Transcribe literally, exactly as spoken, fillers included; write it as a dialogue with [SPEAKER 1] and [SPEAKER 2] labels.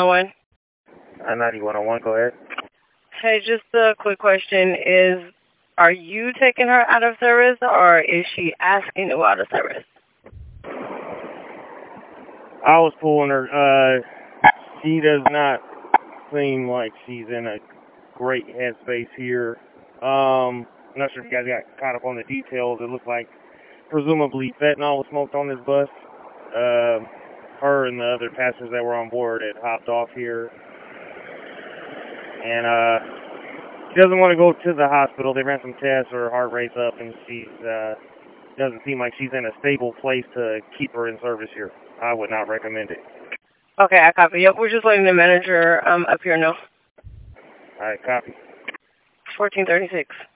[SPEAKER 1] oh one.
[SPEAKER 2] Uh, ninety-one oh one, go ahead.
[SPEAKER 1] Hey, just a quick question. Is, are you taking her out of service, or is she asking to go out of service?
[SPEAKER 2] I was pulling her. Uh, she does not seem like she's in a great headspace here. Um, I'm not sure if you guys got caught up on the details. It looked like presumably fentanyl was smoked on this bus. Uh, her and the other passengers that were on board had hopped off here. And uh, she doesn't want to go to the hospital. They ran some tests. Her heart rate's up, and she uh, doesn't seem like she's in a stable place to keep her in service here. I would not recommend it.
[SPEAKER 1] Okay, I copy. Yep, we're just letting the manager um, up here know.
[SPEAKER 2] All right, copy.
[SPEAKER 1] fourteen thirty-six.